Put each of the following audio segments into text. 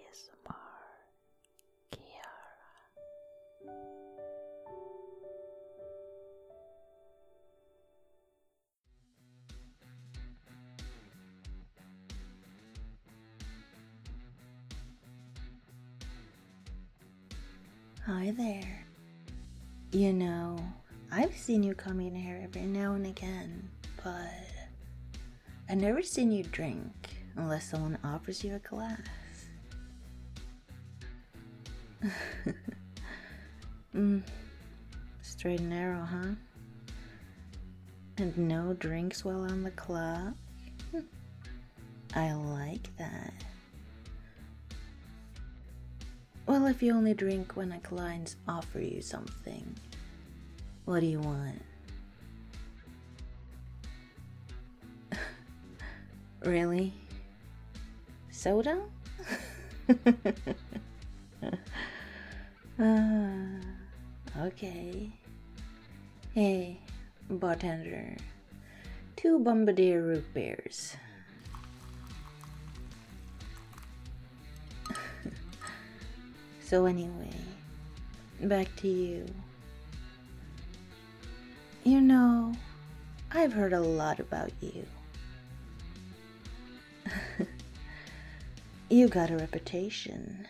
ASMR Kiara. Hi there. You know, I've seen you come in here every now and again, but I've never seen you drink unless someone offers you a glass. Straight and narrow, huh? And no drinks while on the clock? I like that. Well, if you only drink when a client offers you something, what do you want? Really? Soda? Okay. Hey, bartender. 2 Bombardier root beers. So anyway, back to you. You know, I've heard a lot about you. You got a reputation.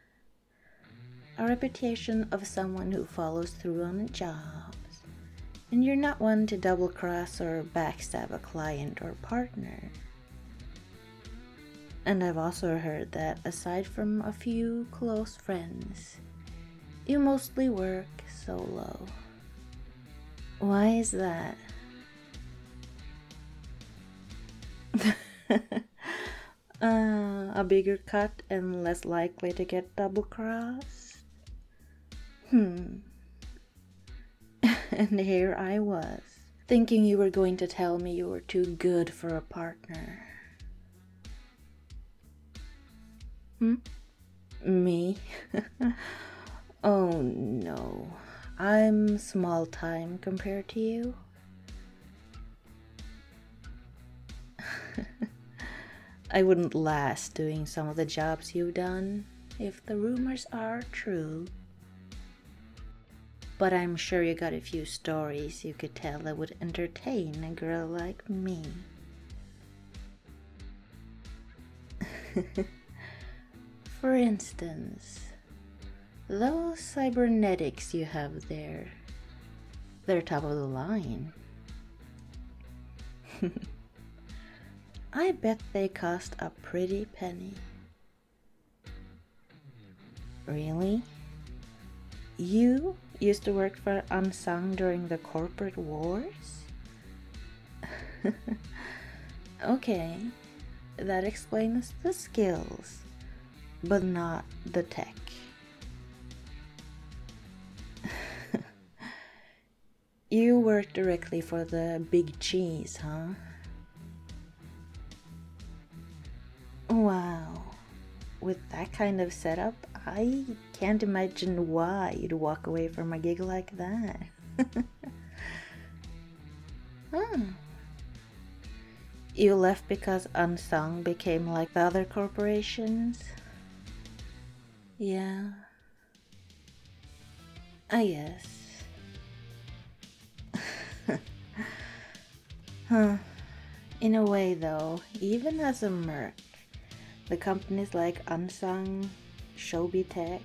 A reputation of someone who follows through on jobs. And you're not one to double-cross or backstab a client or partner. And I've also heard that aside from a few close friends, you mostly work solo. Why is that? A bigger cut and less likely to get double-crossed? And here I was, thinking you were going to tell me you were too good for a partner. Me? Oh no, I'm small time compared to you. I wouldn't last doing some of the jobs you've done, if the rumors are true. But I'm sure you got a few stories you could tell that would entertain a girl like me. For instance, those cybernetics you have there, they're top of the line. I bet they cost a pretty penny. Really? You used to work for Unsung during the corporate wars? Okay, that explains the skills, but not the tech. You work directly for the big cheese, huh? Wow. With that kind of setup, I can't imagine why you'd walk away from a gig like that. You left because Unsung became like the other corporations? Yeah. I guess. In a way though, even as a merc, the companies like Unsung, Shobi Tech,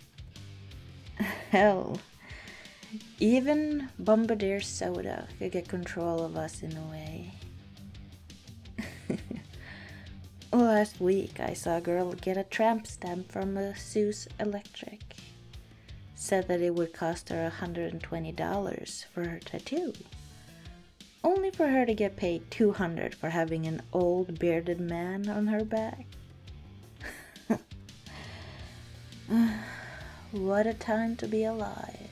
hell, even Bombardier Soda could get control of us in a way. Last week I saw a girl get a tramp stamp from a Zeus Electric. Said that it would cost her $120 for her tattoo. Only for her to get paid $200 for having an old bearded man on her back. What a time to be alive.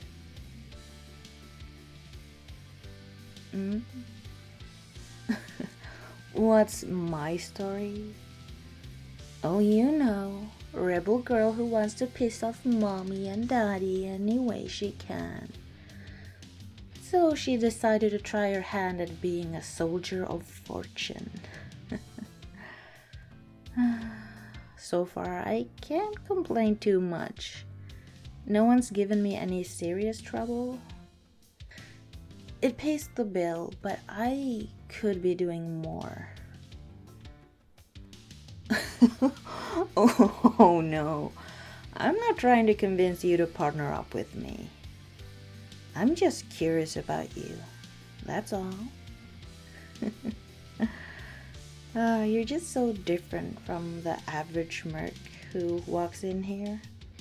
What's my story? Oh, you know, rebel girl who wants to piss off mommy and daddy any way she can. So she decided to try her hand at being a soldier of fortune. so far I can't complain too much. No one's given me any serious trouble. It pays the bill, but I could be doing more. Oh no, I'm not trying to convince you to partner up with me. I'm just curious about you, that's all. You're just so different from the average merc who walks in here.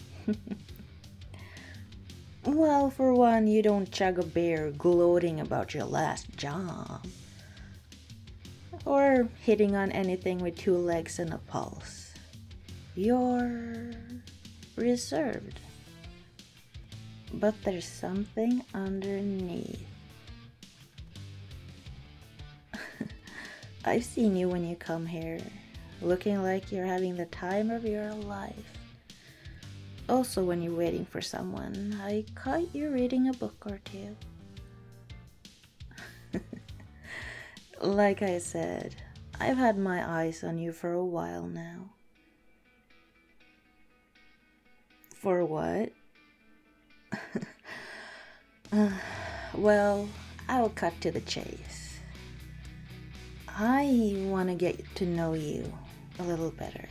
Well, for one, you don't chug a beer gloating about your last job. Or hitting on anything with 2 legs and a pulse. You're reserved. But there's something underneath. I've seen you when you come here, looking like you're having the time of your life. Also, when you're waiting for someone, I caught you reading a book or two. Like I said, I've had my eyes on you for a while now. For what? Well, I'll cut to the chase. I want to get to know you a little better.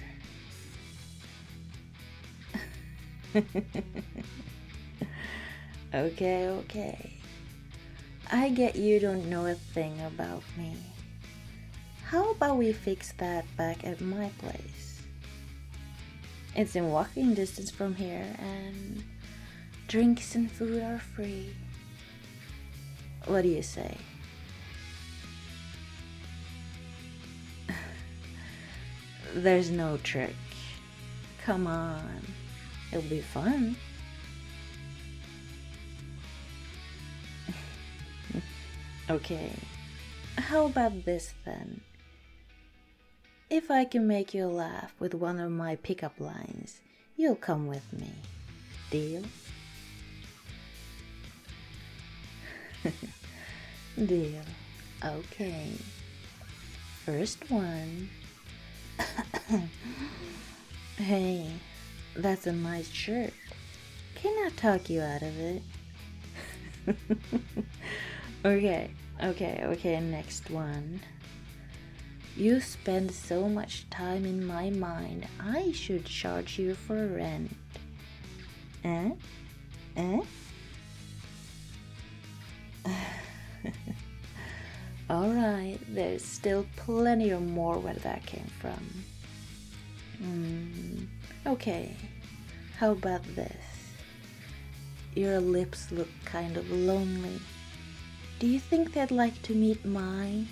Okay. I get you don't know a thing about me. How about we fix that back at my place? It's in walking distance from here, and drinks and food are free. What do you say? There's no trick. Come on. It'll be fun. Okay. How about this then? If I can make you laugh with one of my pickup lines, you'll come with me. Deal? Deal. Okay. First one. Hey, that's a nice shirt. Can I talk you out of it? Okay, next one. You spend so much time in my mind, I should charge you for rent. Eh? Alright, there's still plenty of more where that came from. Okay, how about this? Your lips look kind of lonely. Do you think they'd like to meet mine?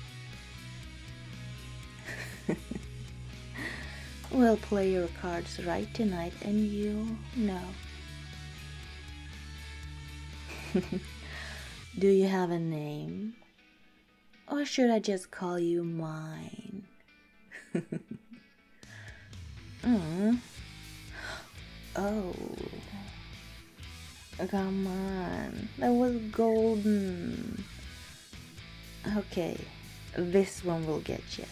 We'll play your cards right tonight and you'll know. Do you have a name? Or should I just call you mine? Oh. Come on. That was golden. Okay. This one will get you.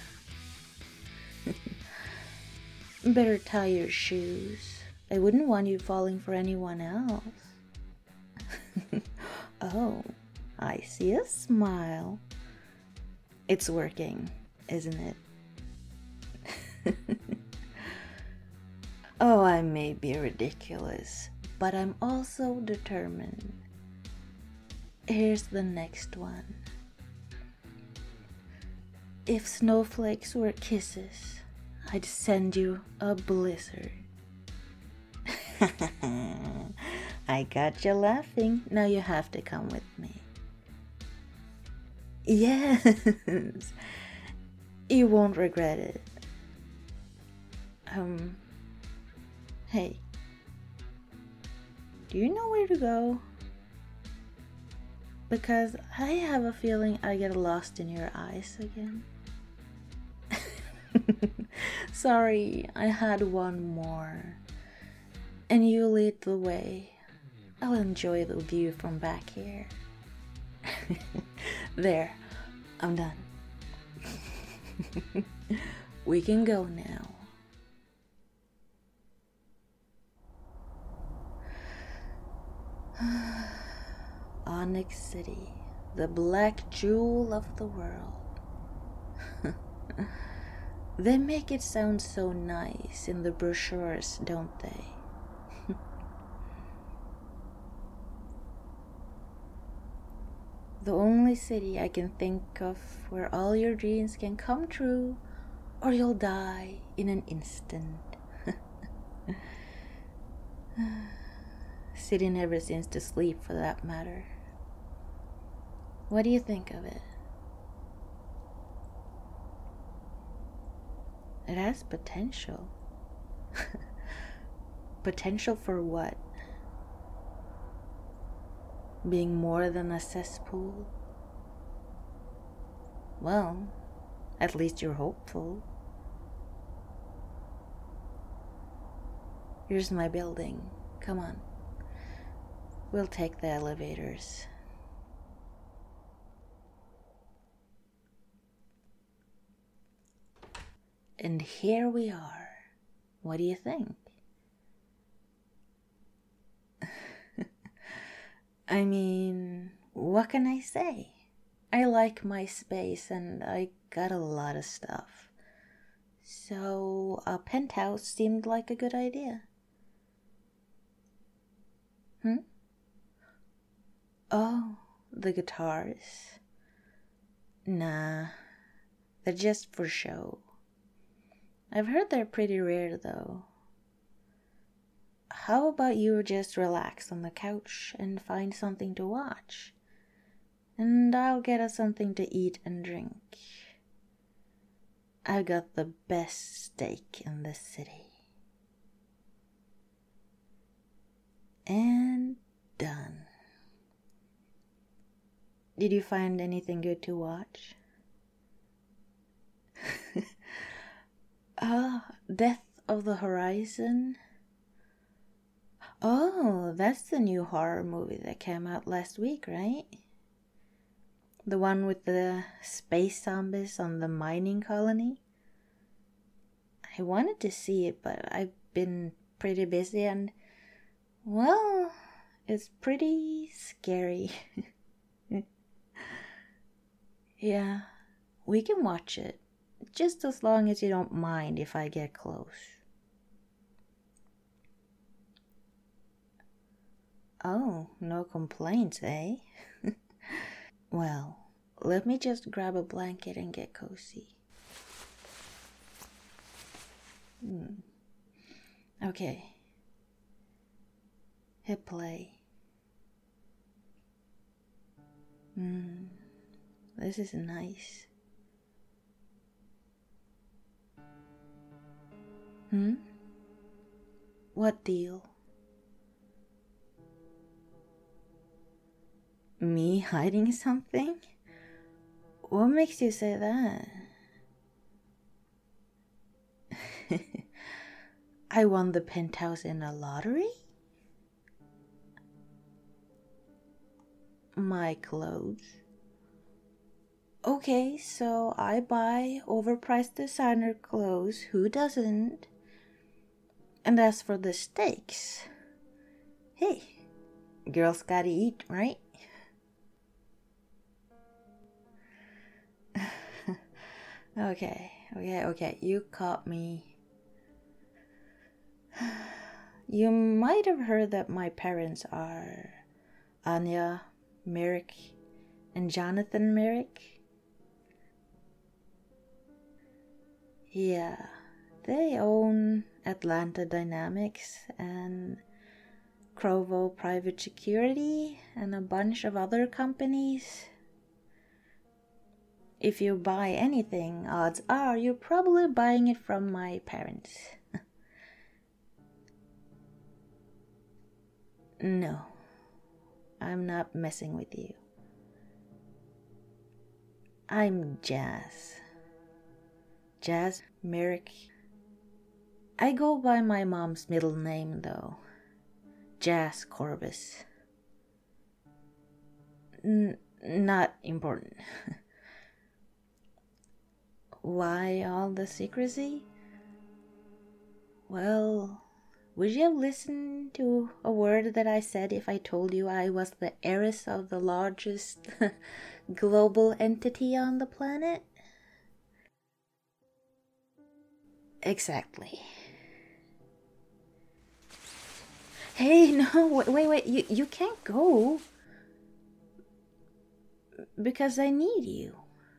Better tie your shoes. I wouldn't want you falling for anyone else. Oh, I see a smile. It's working, isn't it? Oh, I may be ridiculous, but I'm also determined. Here's the next one. If snowflakes were kisses, I'd send you a blizzard. I got you laughing. Now you have to come with me. Yes, you won't regret it. Hey, do you know where to go? Because I have a feeling I get lost in your eyes again. Sorry, I had one more. And you lead the way. I'll enjoy the view from back here. There, I'm done. We can go now. Sonic City, the black jewel of the world. They make it sound so nice in the brochures, don't they? The only city I can think of where all your dreams can come true, or you'll die in an instant. City never seems to sleep, for that matter. What do you think of it? It has potential. Potential for what? Being more than a cesspool? Well, at least you're hopeful. Here's my building. Come on. We'll take the elevators. And here we are. What do you think? I mean, what can I say? I like my space and I got a lot of stuff. So a penthouse seemed like a good idea. Oh, the guitars. Nah, they're just for show. I've heard they're pretty rare though. How about you just relax on the couch and find something to watch? And I'll get us something to eat and drink. I've got the best steak in the city. And done. Did you find anything good to watch? Death of the Horizon. Oh, that's the new horror movie that came out last week, right? The one with the space zombies on the mining colony? I wanted to see it, but I've been pretty busy and, well, it's pretty scary. Yeah, we can watch it, just as long as you don't mind if I get close. Oh, no complaints, eh? Well, let me just grab a blanket and get cozy. Okay. Hit play. This is nice. What deal? Me hiding something? What makes you say that? I won the penthouse in a lottery? My clothes. Okay, so I buy overpriced designer clothes. Who doesn't? And as for the steaks, hey, girls gotta eat, right? Okay, you caught me. You might have heard that my parents are Anya Merrick and Jonathan Merrick. Yeah, they own Atlanta Dynamics and Crovo Private Security and a bunch of other companies. If you buy anything, odds are you're probably buying it from my parents. No, I'm not messing with you. I'm Jazz. Jazz Merrick. I go by my mom's middle name though. Jazz Corbis. Not important. Why all the secrecy? Well, Would you have listened to a word that I said if I told you I was the heiress of the largest global entity on the planet? Exactly. Hey, no, wait, you can't go. Because I need you.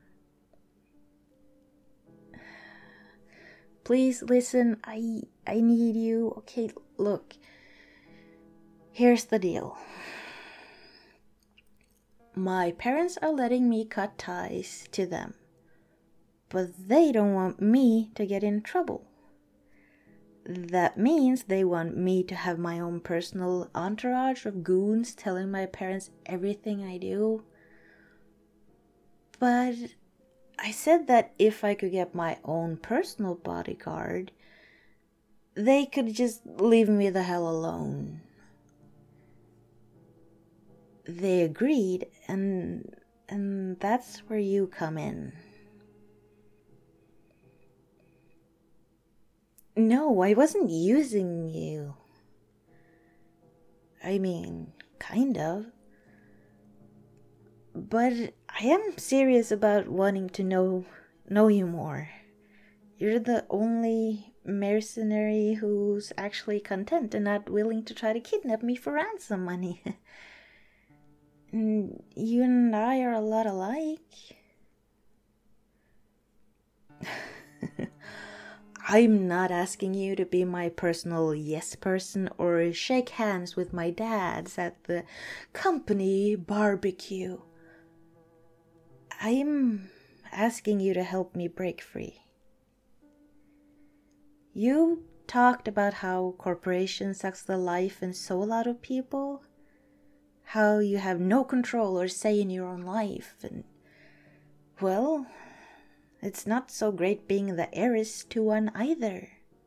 Please listen, I need you. Okay, look. Here's the deal. My parents are letting me cut ties to them, but they don't want me to get in trouble. That means they want me to have my own personal entourage of goons telling my parents everything I do. But I said that if I could get my own personal bodyguard, they could just leave me the hell alone. They agreed, and that's where you come in. No, I wasn't using you. I mean, kind of. But I am serious about wanting to know you more. You're the only mercenary who's actually content and not willing to try to kidnap me for ransom money. And you and I are a lot alike. I'm not asking you to be my personal yes person or shake hands with my dads at the company barbecue. I'm asking you to help me break free. You talked about how corporations sucks the life and soul out of people. How you have no control or say in your own life. And, well, it's not so great being the heiress to one either.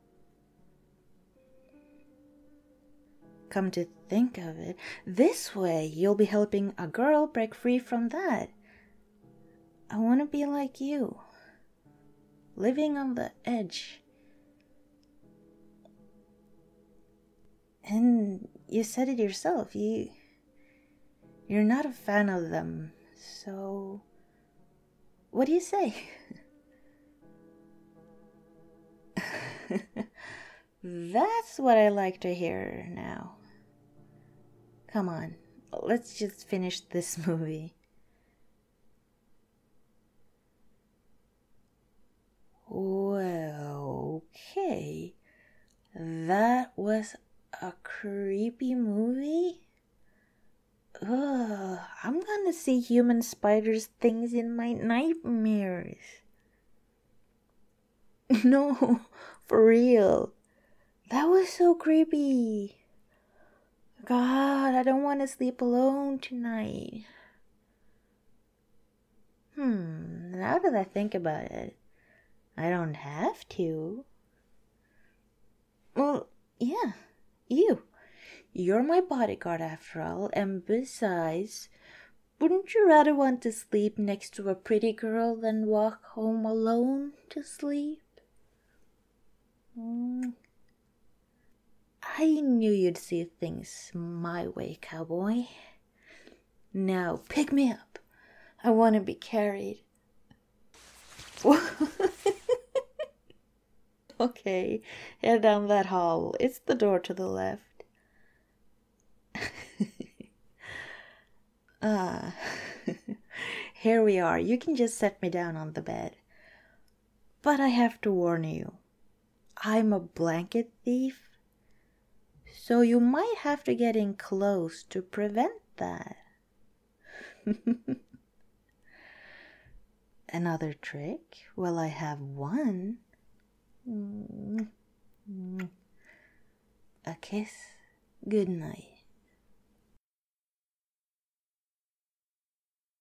Come to think of it, this way you'll be helping a girl break free from that. I want to be like you. Living on the edge. And you said it yourself, you're not a fan of them, so what do you say? That's what I like to hear now. Come on, let's just finish this movie. Well, okay. That was a creepy movie? Ugh, I'm gonna see human spiders things in my nightmares. No, for real. That was so creepy. God, I don't want to sleep alone tonight. Now that I think about it, I don't have to. Well, yeah, You're my bodyguard after all, and besides, wouldn't you rather want to sleep next to a pretty girl than walk home alone to sleep? I knew you'd see things my way, cowboy. Now, pick me up. I want to be carried. Okay, head down that hall. It's the door to the left. Here we are. You can just set me down on the bed. But I have to warn you, I'm a blanket thief, so you might have to get in close to prevent that. Another trick? Well, I have one. A kiss. Good night.